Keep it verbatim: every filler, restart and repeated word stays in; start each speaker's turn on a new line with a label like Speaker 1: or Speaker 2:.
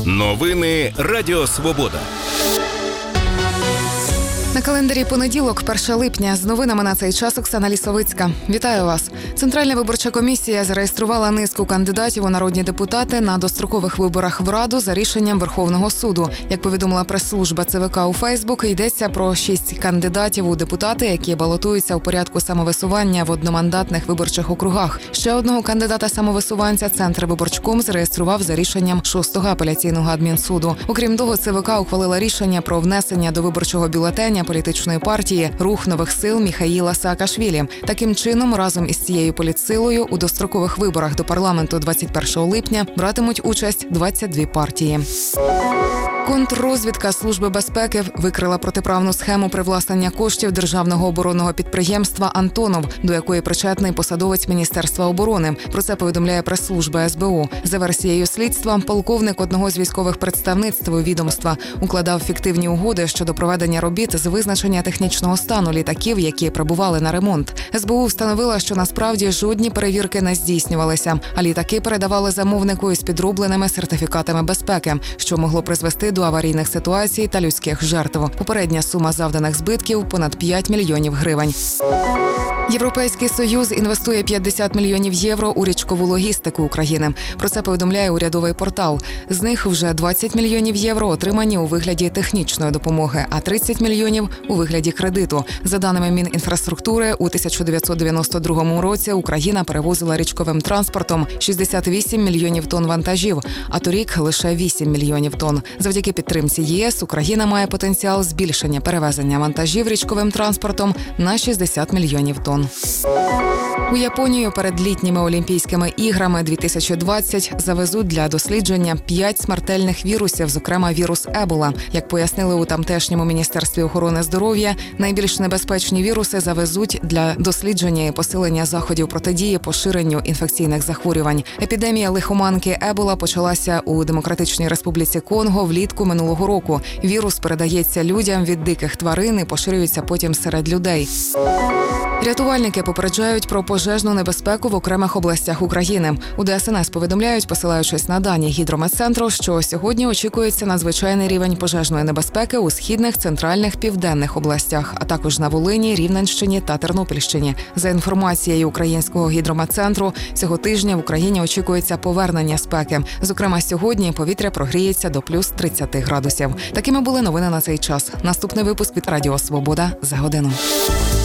Speaker 1: Новини Радіо Свобода.
Speaker 2: На календарі понеділок, перше липня. З новинами на цей час Оксана Лісовицька. Вітаю вас. Центральна виборча комісія зареєструвала низку кандидатів у народні депутати на дострокових виборах в Раду за рішенням Верховного суду. Як повідомила прес-служба ЦВК у Фейсбук, йдеться про шість кандидатів у депутати, які балотуються у порядку самовисування в одномандатних виборчих округах. Ще одного кандидата-самовисуванця Центрвиборчком зареєстрував за рішенням шостого апеляційного адмінсуду. Окрім того, ЦВК ухвалила рішення про внесення до виборчого бюлетеня політичної партії «Рух нових сил» Міхаїла Саакашвілі. Таким чином, разом із цією політсилою у дострокових виборах до парламенту двадцять першого липня братимуть участь двадцять дві партії. Контррозвідка Служби безпеки викрила протиправну схему привласнення коштів державного оборонного підприємства «Антонов», до якої причетний посадовець Міністерства оборони. Про це повідомляє прес-служба ес бе у. За версією слідства, полковник одного з військових представництв відомства укладав фіктивні угоди щодо проведення робіт з визначення технічного стану літаків, які прибували на ремонт. ес бе у встановила, що насправді жодні перевірки не здійснювалися, а літаки передавали замовнику із підробленими сертифікатами безпеки, що могло призвести до аварійних ситуацій та людських жертв. Попередня сума завданих збитків – понад п'ять мільйонів гривень. Європейський Союз інвестує п'ятдесят мільйонів євро у річкову логістику України. Про це повідомляє урядовий портал. З них вже двадцять мільйонів євро отримані у вигляді технічної допомоги, а тридцять мільйонів – у вигляді кредиту. За даними Мінінфраструктури, у тисяча дев'ятсот дев'яносто другому році Україна перевозила річковим транспортом шістдесят вісім мільйонів тонн вантажів, а торік – лише вісім мільйонів тонн. Завдяки підтримці ЄС Україна має потенціал збільшення перевезення вантажів річковим транспортом на шістдесят мільйонів тонн. У Японію перед літніми Олімпійськими іграми дві тисячі двадцять завезуть для дослідження п'ять смертельних вірусів, зокрема вірус Ебола. Як пояснили у тамтешньому Міністерстві охорони здоров'я, найбільш небезпечні віруси завезуть для дослідження і посилення заходів протидії поширенню інфекційних захворювань. Епідемія лихоманки Ебола почалася у Демократичній Республіці Конго влітку минулого року. Вірус передається людям від диких тварин і поширюється потім серед людей. Рятувальники попереджають про пожежну небезпеку в окремих областях України. У де ес ен ес повідомляють, посилаючись на дані Гідрометцентру, що сьогодні очікується надзвичайний рівень пожежної небезпеки у східних, центральних, південних областях, а також на Волині, Рівненщині та Тернопільщині. За інформацією Українського Гідрометцентру, цього тижня в Україні очікується повернення спеки. Зокрема, сьогодні повітря прогріється до плюс тридцять градусів. Такими були новини на цей час. Наступний випуск від Радіо Свобода за годину.